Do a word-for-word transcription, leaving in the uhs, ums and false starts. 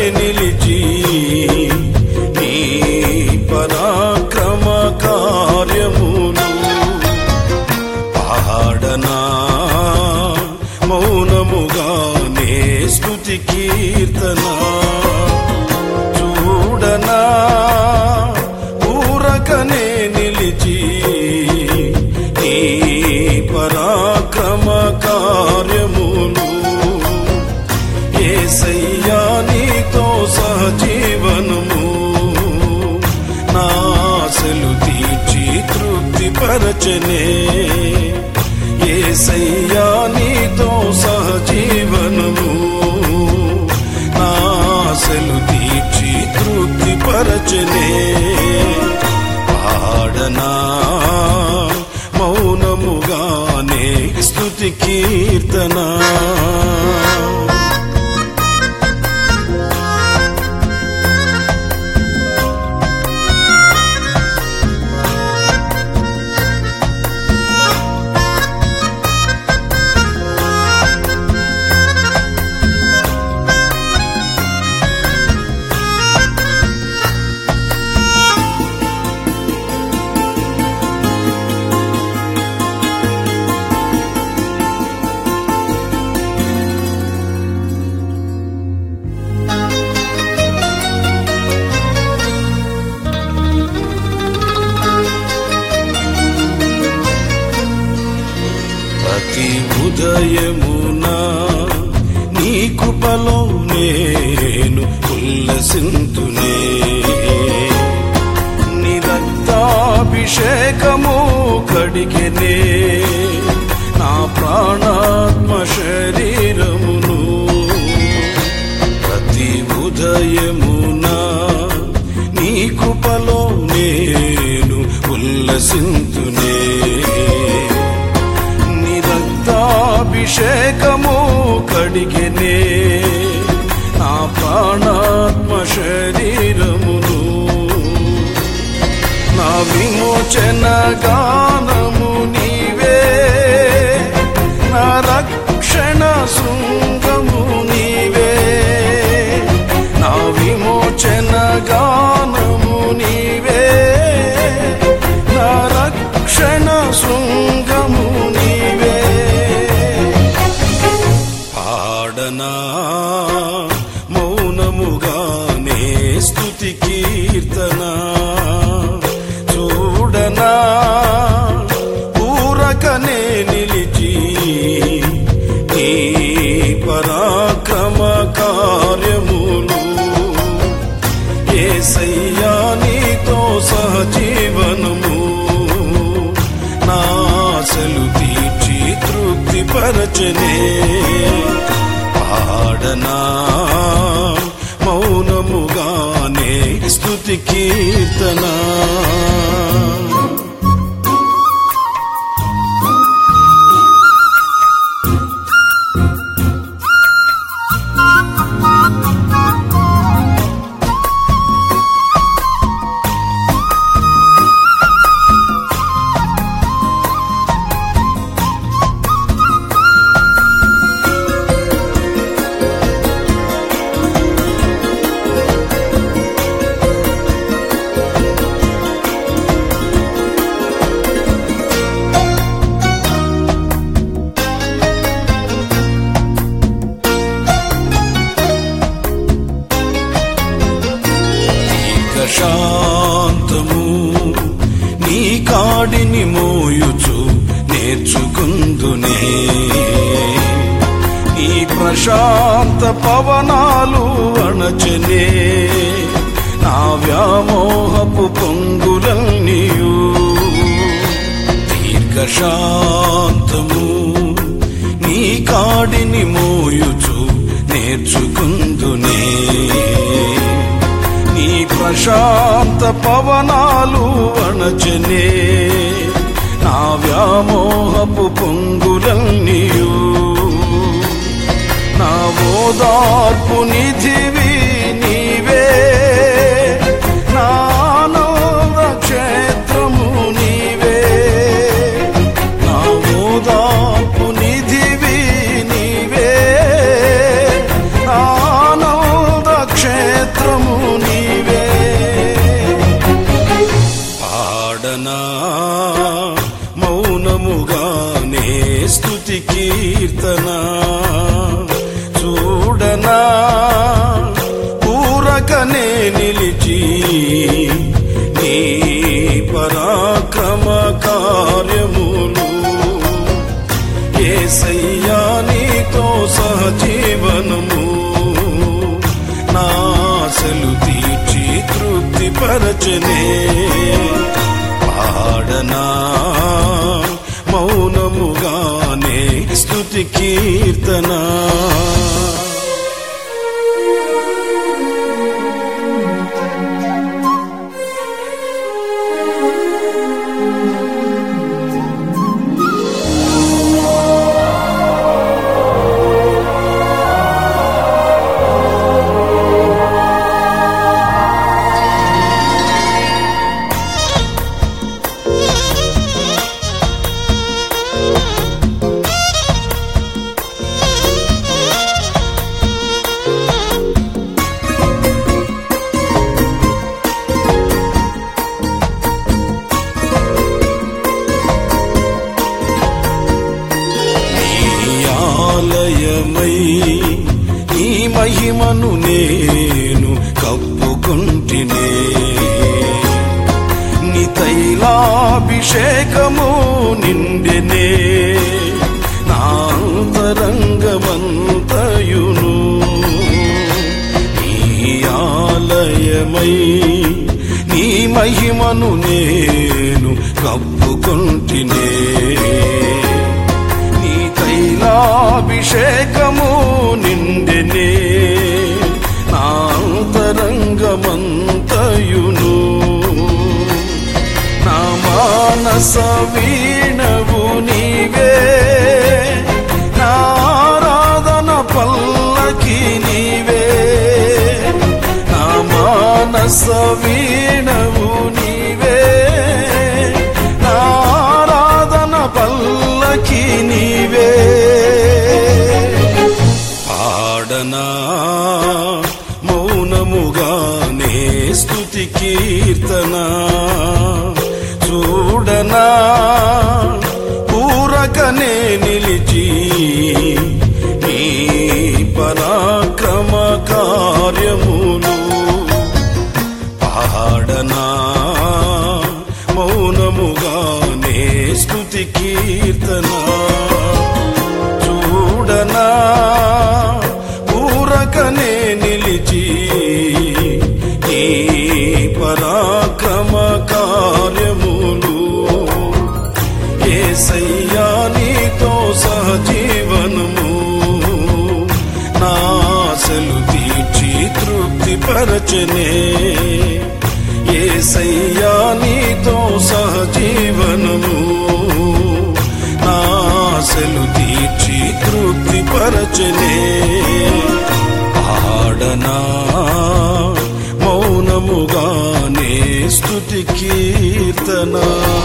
నిలిచి నీ పరాక్రమ కార్యములు పాడనా మౌనముగానే స్తుతి కీర్తన చూడనా ఊరకనే నిలిచి నీ పరాక్రమ కార్యములు యేసయ్యా నీతో సహజీవనము నా ఆశలు తీర్చి తృప్తి పరచనే యేసయ్యా నీతో సహజీవనము నా ఆశలు తీర్చి తృప్తి పరచనే పాడనా మౌనముగానే స్తుతి కీర్తన ప్రతి ఉదయమునా నీ కృపలో నేను ఉల్లసింతునే నీ రక్తాభిషేకము కడిగెనే నా ప్రాణాత్మ శరీరమును ప్రతి ఉదయమునా నీ కృపలో నేను ఉల్లసింతునే అభిషేకము కడిగెనే నా ప్రాణాత్మ శరీరమును నా విమోచన గానము నీవే నా రక్షణ శృంగము నీవే నా విమోచన గానము నీవే నా రక్షణ శృంగము నీవే పాడనా మౌనముగానే స్తుతి కీర్తన చూడనా ఊరకనే నిలిచి నీ పరాక్రమ కార్యములు యేసయ్యా నీతో సహజీవనము నా ఆశలు తీర్చి తృప్తి పరచనే పాడనా మౌనముగానే స్తుతి కీర్తన శాంతము నీ కాడిని మోయుచు నేర్చుకుందునే నీ ప్రశాంత పవనాలు అణచనే నా వ్యామోహపు పొంగులన్నీయు దీర్ఘశాంతము నీ కాడిని మోయుచు నేర్చుకుందునే నీ ప్రశాంత పవనాలు అణచనే నా వ్యామోహపు పొంగులన్నీయు నా ఓదార్పు నిధివి నీవే నా ఆనంద క్షేత్రము నీవే నా ఓదార్పు నిధివి నీవే నా ఆనంద క్షేత్రము కీర్తన చూడనా ఊరకనే నిలిచి నీ పరాక్రమ కార్యములు యేసయ్యా నీతో సహజీవనము నా ఆశలు తీర్చి తృప్తి పరచనే పాడనా మౌనముగానే స్తుతి కీర్తన నీ మహిమను నేను కప్పుకుంటినే నీ తైలాభిషేకము నిండెనే నా అంతరంగమంతయును నీ ఆలయమై నీ మహిమను నేను కప్పుకుంటినే తైలాభిషేకము నిండెనే నా అంతరంగమంతయును నా మానస వీణవు నీవే నా ఆరాధన పల్లకి నీవే నా మానస వీణవు నీవే నా ఆరాధన పల్లకి నీవే పాడనా మౌనముగానే స్తుతి కీర్తన చూడనా ఊరకనే నిలిచి నీ పరాక్రమ కార్యములు పాడనా మౌనముగానే స్తుతి కీర్తన చూడనా ఊరకనే నిలిచి నీ పరాక్రమ కార్యములు యేసయ్యా నీతో సహజీవనము నా ఆశలు తీర్చి తృప్తి పరచనే యేసయ్యా నీతో సహజీవనము నా ఆశలు తీర్చి తృప్తి పరచనే పాడనా మౌనముగానే స్తుతి కీర్తన